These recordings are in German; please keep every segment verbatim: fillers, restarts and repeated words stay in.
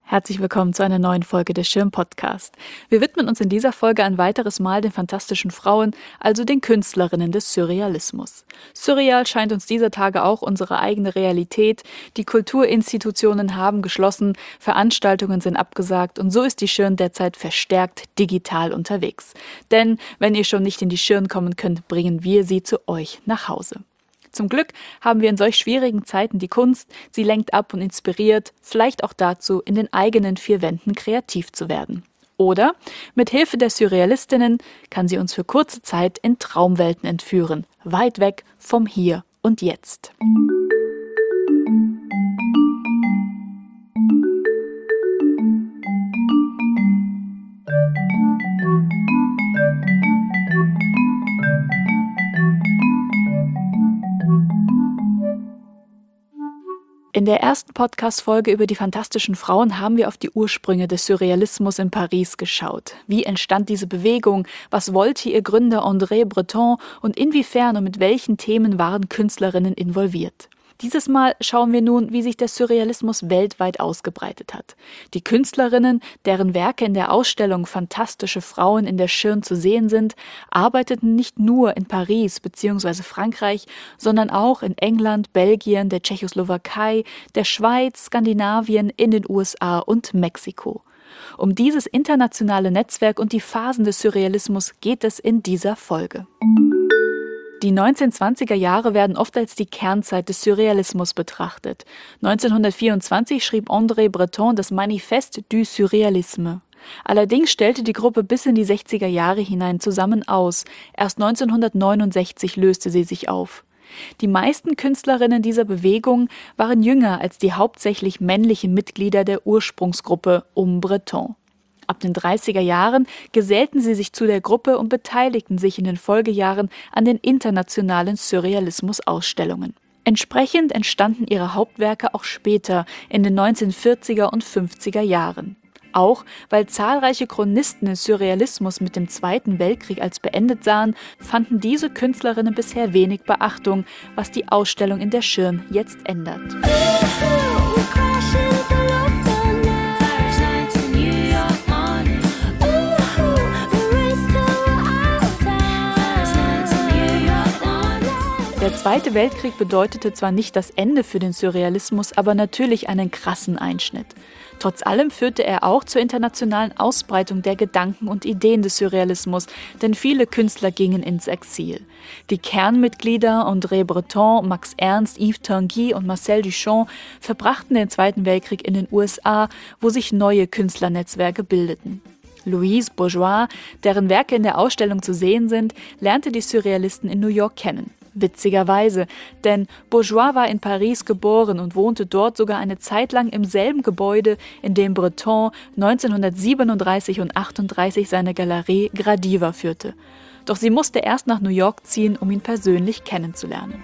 Herzlich willkommen zu einer neuen Folge des Schirm-Podcast. Wir widmen uns in dieser Folge ein weiteres Mal den fantastischen Frauen, also den Künstlerinnen des Surrealismus. Surreal scheint uns dieser Tage auch unsere eigene Realität. Die Kulturinstitutionen haben geschlossen, Veranstaltungen sind abgesagt und so ist die Schirn derzeit verstärkt digital unterwegs. Denn wenn ihr schon nicht in die Schirn kommen könnt, bringen wir sie zu euch nach Hause. Zum Glück haben wir in solch schwierigen Zeiten die Kunst, sie lenkt ab und inspiriert, vielleicht auch dazu, in den eigenen vier Wänden kreativ zu werden. Oder mit Hilfe der Surrealistinnen kann sie uns für kurze Zeit in Traumwelten entführen, weit weg vom Hier und Jetzt. In der ersten Podcast-Folge über die fantastischen Frauen haben wir auf die Ursprünge des Surrealismus in Paris geschaut. Wie entstand diese Bewegung? Was wollte ihr Gründer André Breton? Und inwiefern und mit welchen Themen waren Künstlerinnen involviert? Dieses Mal schauen wir nun, wie sich der Surrealismus weltweit ausgebreitet hat. Die Künstlerinnen, deren Werke in der Ausstellung Fantastische Frauen in der Schirn zu sehen sind, arbeiteten nicht nur in Paris bzw. Frankreich, sondern auch in England, Belgien, der Tschechoslowakei, der Schweiz, Skandinavien, in den U S A und Mexiko. Um dieses internationale Netzwerk und die Phasen des Surrealismus geht es in dieser Folge. Die neunzehnhundertzwanziger Jahre werden oft als die Kernzeit des Surrealismus betrachtet. neunzehnhundertvierundzwanzig schrieb André Breton das Manifeste du Surrealisme. Allerdings stellte die Gruppe bis in die sechziger Jahre hinein zusammen aus. Erst neunzehnhundertneunundsechzig löste sie sich auf. Die meisten Künstlerinnen dieser Bewegung waren jünger als die hauptsächlich männlichen Mitglieder der Ursprungsgruppe um Breton. Ab den dreißiger Jahren gesellten sie sich zu der Gruppe und beteiligten sich in den Folgejahren an den internationalen Surrealismus-Ausstellungen. Entsprechend entstanden ihre Hauptwerke auch später, in den neunzehnhundertvierziger und fünfziger Jahren. Auch weil zahlreiche Chronisten den Surrealismus mit dem Zweiten Weltkrieg als beendet sahen, fanden diese Künstlerinnen bisher wenig Beachtung, was die Ausstellung in der Schirn jetzt ändert. Der Zweite Weltkrieg bedeutete zwar nicht das Ende für den Surrealismus, aber natürlich einen krassen Einschnitt. Trotz allem führte er auch zur internationalen Ausbreitung der Gedanken und Ideen des Surrealismus, denn viele Künstler gingen ins Exil. Die Kernmitglieder André Breton, Max Ernst, Yves Tanguy und Marcel Duchamp verbrachten den Zweiten Weltkrieg in den U S A, wo sich neue Künstlernetzwerke bildeten. Louise Bourgeois, deren Werke in der Ausstellung zu sehen sind, lernte die Surrealisten in New York kennen. Witzigerweise, denn Bourgeois war in Paris geboren und wohnte dort sogar eine Zeit lang im selben Gebäude, in dem Breton neunzehnhundertsiebenunddreißig und achtunddreißig seine Galerie Gradiva führte. Doch sie musste erst nach New York ziehen, um ihn persönlich kennenzulernen.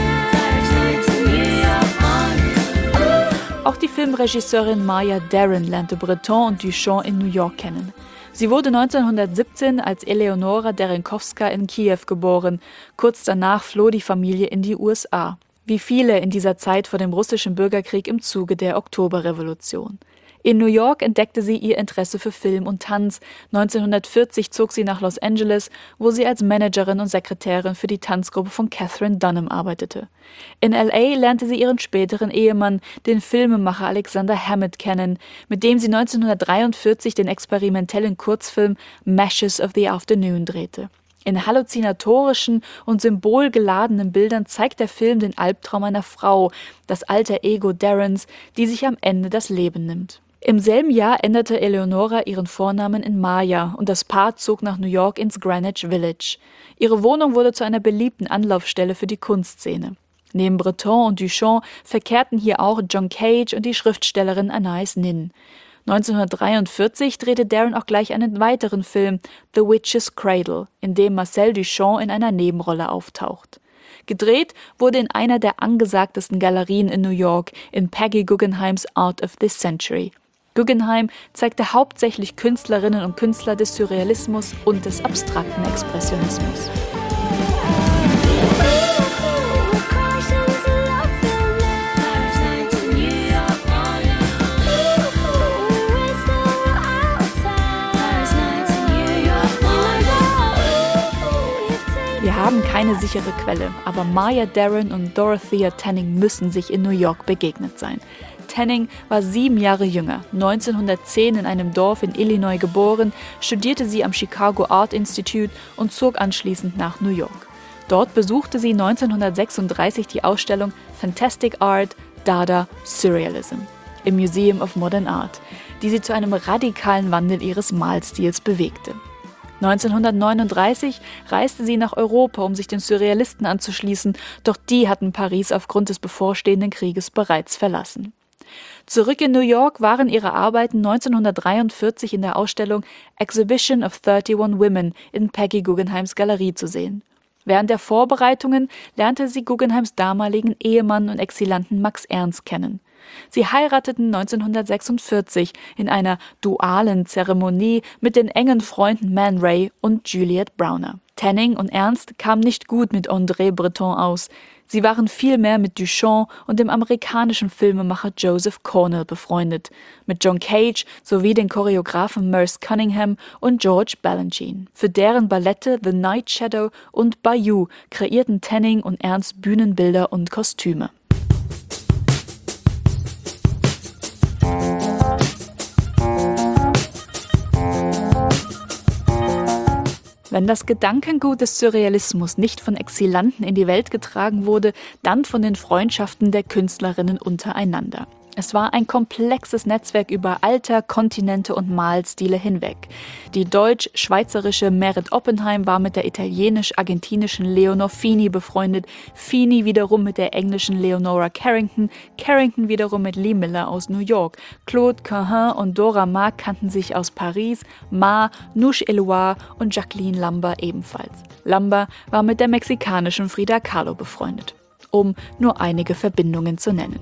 Auch die Filmregisseurin Maya Deren lernte Breton und Duchamp in New York kennen. Sie wurde neunzehnhundertsiebzehn als Eleonora Derenkowska in Kiew geboren. Kurz danach floh die Familie in die U S A. Wie viele in dieser Zeit vor dem russischen Bürgerkrieg im Zuge der Oktoberrevolution. In New York entdeckte sie ihr Interesse für Film und Tanz. neunzehnhundertvierzig zog sie nach Los Angeles, wo sie als Managerin und Sekretärin für die Tanzgruppe von Katherine Dunham arbeitete. In L A lernte sie ihren späteren Ehemann, den Filmemacher Alexander Hammett, kennen, mit dem sie neunzehnhundertdreiundvierzig den experimentellen Kurzfilm Mashes of the Afternoon drehte. In halluzinatorischen und symbolgeladenen Bildern zeigt der Film den Albtraum einer Frau, das alter Ego Derens, die sich am Ende das Leben nimmt. Im selben Jahr änderte Eleonora ihren Vornamen in Maya und das Paar zog nach New York ins Greenwich Village. Ihre Wohnung wurde zu einer beliebten Anlaufstelle für die Kunstszene. Neben Breton und Duchamp verkehrten hier auch John Cage und die Schriftstellerin Anais Nin. neunzehnhundertdreiundvierzig drehte Deren auch gleich einen weiteren Film, The Witch's Cradle, in dem Marcel Duchamp in einer Nebenrolle auftaucht. Gedreht wurde in einer der angesagtesten Galerien in New York, in Peggy Guggenheims Art of the Century. Guggenheim zeigte hauptsächlich Künstlerinnen und Künstler des Surrealismus und des abstrakten Expressionismus. keine sichere Quelle, aber Maya Deren und Dorothea Tanning müssen sich in New York begegnet sein. Tanning war sieben Jahre jünger, neunzehnhundertzehn in einem Dorf in Illinois geboren, studierte sie am Chicago Art Institute und zog anschließend nach New York. Dort besuchte sie neunzehnhundertsechsunddreißig die Ausstellung Fantastic Art, Dada, Surrealism im Museum of Modern Art, die sie zu einem radikalen Wandel ihres Malstils bewegte. neunzehnhundertneununddreißig reiste sie nach Europa, um sich den Surrealisten anzuschließen, doch die hatten Paris aufgrund des bevorstehenden Krieges bereits verlassen. Zurück in New York waren ihre Arbeiten neunzehnhundertdreiundvierzig in der Ausstellung Exhibition of thirty-one Women in Peggy Guggenheims Galerie zu sehen. Während der Vorbereitungen lernte sie Guggenheims damaligen Ehemann und Exilanten Max Ernst kennen. Sie heirateten neunzehnhundertsechsundvierzig in einer dualen Zeremonie mit den engen Freunden Man Ray und Juliette Browner. Tanning und Ernst kamen nicht gut mit André Breton aus. Sie waren vielmehr mit Duchamp und dem amerikanischen Filmemacher Joseph Cornell befreundet, mit John Cage sowie den Choreografen Merce Cunningham und George Balanchine. Für deren Ballette The Night Shadow und Bayou kreierten Tanning und Ernst Bühnenbilder und Kostüme. Wenn das Gedankengut des Surrealismus nicht von Exilanten in die Welt getragen wurde, dann von den Freundschaften der Künstlerinnen untereinander. Es war ein komplexes Netzwerk über Alter, Kontinente und Malstile hinweg. Die deutsch-schweizerische Meret Oppenheim war mit der italienisch-argentinischen Leonor Fini befreundet, Fini wiederum mit der englischen Leonora Carrington, Carrington wiederum mit Lee Miller aus New York. Claude Cahun und Dora Maar kannten sich aus Paris, Maar, Nouche Eloire und Jacqueline Lambert ebenfalls. Lambert war mit der mexikanischen Frida Kahlo befreundet, um nur einige Verbindungen zu nennen.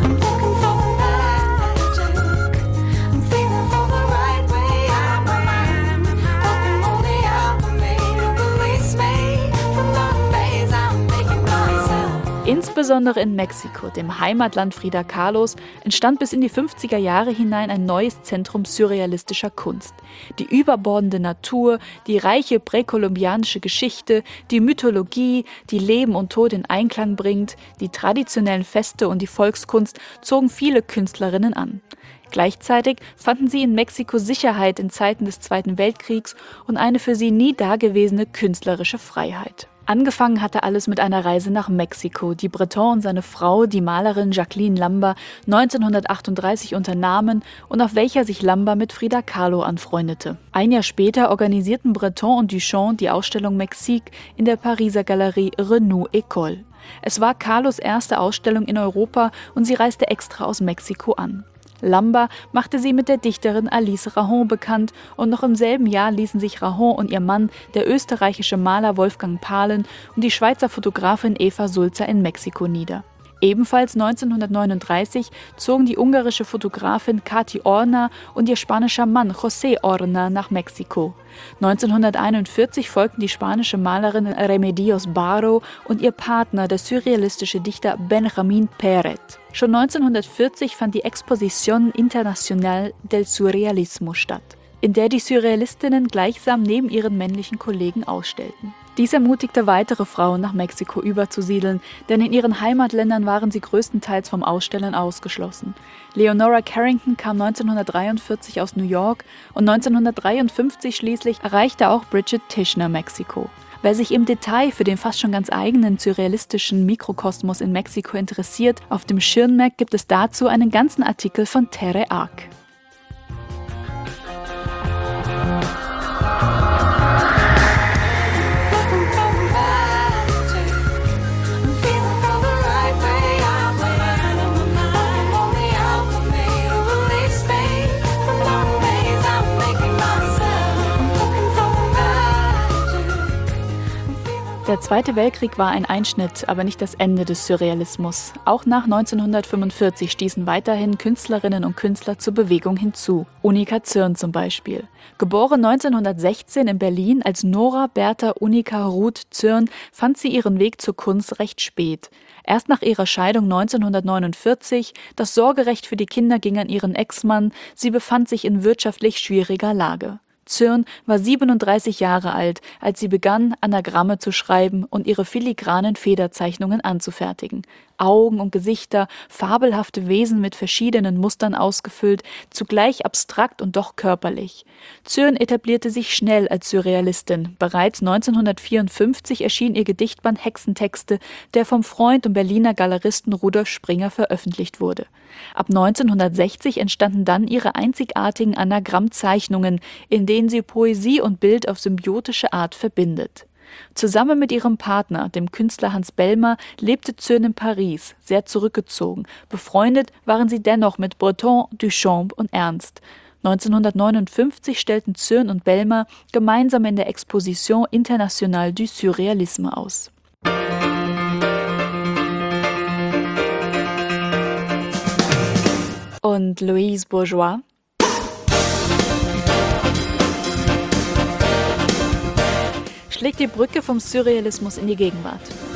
Insbesondere in Mexiko, dem Heimatland Frida Kahlos, entstand bis in die fünfziger Jahre hinein ein neues Zentrum surrealistischer Kunst. Die überbordende Natur, die reiche präkolumbianische Geschichte, die Mythologie, die Leben und Tod in Einklang bringt, die traditionellen Feste und die Volkskunst zogen viele Künstlerinnen an. Gleichzeitig fanden sie in Mexiko Sicherheit in Zeiten des Zweiten Weltkriegs und eine für sie nie dagewesene künstlerische Freiheit. Angefangen hatte alles mit einer Reise nach Mexiko, die Breton und seine Frau, die Malerin Jacqueline Lambert, neunzehnhundertachtunddreißig unternahmen und auf welcher sich Lambert mit Frida Kahlo anfreundete. Ein Jahr später organisierten Breton und Duchamp die Ausstellung Mexique in der Pariser Galerie Renou École. Es war Kahlos erste Ausstellung in Europa und sie reiste extra aus Mexiko an. Lambert machte sie mit der Dichterin Alice Rahon bekannt und noch im selben Jahr ließen sich Rahon und ihr Mann, der österreichische Maler Wolfgang Pahlen und die Schweizer Fotografin Eva Sulzer in Mexiko nieder. Ebenfalls neunzehnhundertneununddreißig zogen die ungarische Fotografin Kati Orna und ihr spanischer Mann José Orna nach Mexiko. neunzehnhunderteinundvierzig folgten die spanische Malerin Remedios Baró und ihr Partner, der surrealistische Dichter Benjamín Pérez. Schon neunzehnhundertvierzig fand die Exposición Internacional del Surrealismo statt, in der die Surrealistinnen gleichsam neben ihren männlichen Kollegen ausstellten. Dies ermutigte weitere Frauen, nach Mexiko überzusiedeln, denn in ihren Heimatländern waren sie größtenteils vom Ausstellen ausgeschlossen. Leonora Carrington kam neunzehnhundertdreiundvierzig aus New York und neunzehnhundertdreiundfünfzig schließlich erreichte auch Bridget Tischner Mexiko. Wer sich im Detail für den fast schon ganz eigenen surrealistischen Mikrokosmos in Mexiko interessiert, auf dem Schirnmerk gibt es dazu einen ganzen Artikel von Tere Ark. Der Zweite Weltkrieg war ein Einschnitt, aber nicht das Ende des Surrealismus. Auch nach neunzehnhundertfünfundvierzig stießen weiterhin Künstlerinnen und Künstler zur Bewegung hinzu. Unica Zürn zum Beispiel. Geboren neunzehnhundertsechzehn in Berlin als Nora Bertha Unica Ruth Zürn, fand sie ihren Weg zur Kunst recht spät. Erst nach ihrer Scheidung neunzehnhundertneunundvierzig, das Sorgerecht für die Kinder ging an ihren Ex-Mann, sie befand sich in wirtschaftlich schwieriger Lage. Zürn war siebenunddreißig Jahre alt, als sie begann, Anagramme zu schreiben und ihre filigranen Federzeichnungen anzufertigen. Augen und Gesichter, fabelhafte Wesen mit verschiedenen Mustern ausgefüllt, zugleich abstrakt und doch körperlich. Zürn etablierte sich schnell als Surrealistin. Bereits neunzehnhundertvierundfünfzig erschien ihr Gedichtband Hexentexte, der vom Freund und Berliner Galeristen Rudolf Springer veröffentlicht wurde. Ab neunzehnhundertsechzig entstanden dann ihre einzigartigen Anagrammzeichnungen, in denen sie Poesie und Bild auf symbiotische Art verbindet. Zusammen mit ihrem Partner, dem Künstler Hans Bellmer, lebte Zürn in Paris, sehr zurückgezogen. Befreundet waren sie dennoch mit Breton, Duchamp und Ernst. neunzehnhundertneunundfünfzig stellten Zürn und Bellmer gemeinsam in der Exposition Internationale du Surrealisme aus. Und Louise Bourgeois? Schlägt die Brücke vom Surrealismus in die Gegenwart.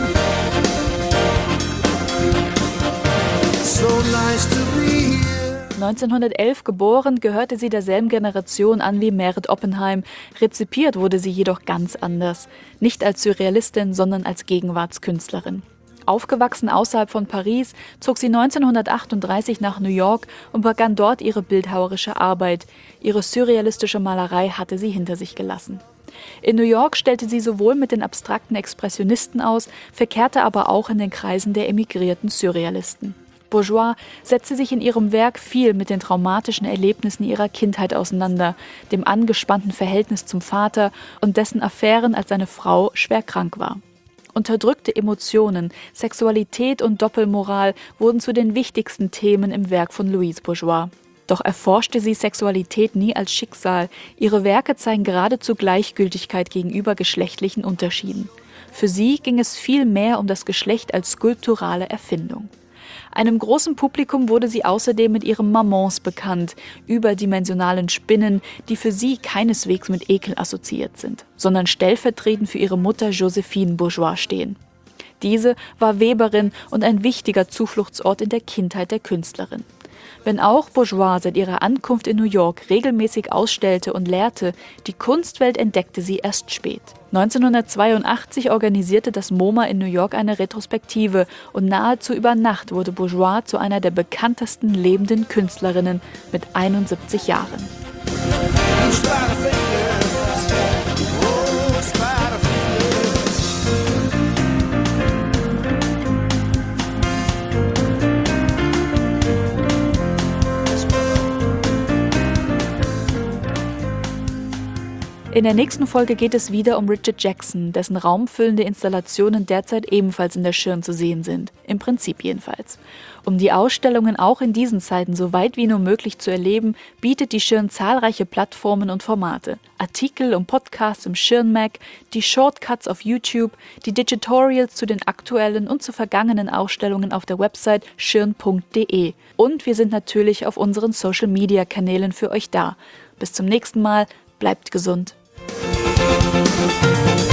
So nice to be here. neunzehnhundertelf geboren, gehörte sie derselben Generation an wie Meret Oppenheim. Rezipiert wurde sie jedoch ganz anders. Nicht als Surrealistin, sondern als Gegenwartskünstlerin. Aufgewachsen außerhalb von Paris, zog sie neunzehnhundertachtunddreißig nach New York und begann dort ihre bildhauerische Arbeit. Ihre surrealistische Malerei hatte sie hinter sich gelassen. In New York stellte sie sowohl mit den abstrakten Expressionisten aus, verkehrte aber auch in den Kreisen der emigrierten Surrealisten. Bourgeois setzte sich in ihrem Werk viel mit den traumatischen Erlebnissen ihrer Kindheit auseinander, dem angespannten Verhältnis zum Vater und dessen Affären, als seine Frau schwer krank war. Unterdrückte Emotionen, Sexualität und Doppelmoral wurden zu den wichtigsten Themen im Werk von Louise Bourgeois. Doch erforschte sie Sexualität nie als Schicksal. Ihre Werke zeigen geradezu Gleichgültigkeit gegenüber geschlechtlichen Unterschieden. Für sie ging es viel mehr um das Geschlecht als skulpturale Erfindung. Einem großen Publikum wurde sie außerdem mit ihren Mamans bekannt, überdimensionalen Spinnen, die für sie keineswegs mit Ekel assoziiert sind, sondern stellvertretend für ihre Mutter Joséphine Bourgeois stehen. Diese war Weberin und ein wichtiger Zufluchtsort in der Kindheit der Künstlerin. Wenn auch Bourgeois seit ihrer Ankunft in New York regelmäßig ausstellte und lehrte, die Kunstwelt entdeckte sie erst spät. neunzehnhundertzweiundachtzig organisierte das MoMA in New York eine Retrospektive und nahezu über Nacht wurde Bourgeois zu einer der bekanntesten lebenden Künstlerinnen mit einundsiebzig Jahren. In der nächsten Folge geht es wieder um Richard Jackson, dessen raumfüllende Installationen derzeit ebenfalls in der Schirn zu sehen sind. Im Prinzip jedenfalls. Um die Ausstellungen auch in diesen Zeiten so weit wie nur möglich zu erleben, bietet die Schirn zahlreiche Plattformen und Formate. Artikel und Podcasts im Schirn-Mac, die Shortcuts auf YouTube, die Digitorials zu den aktuellen und zu vergangenen Ausstellungen auf der Website schirn punkt de. Und wir sind natürlich auf unseren Social-Media-Kanälen für euch da. Bis zum nächsten Mal, bleibt gesund. Thank you.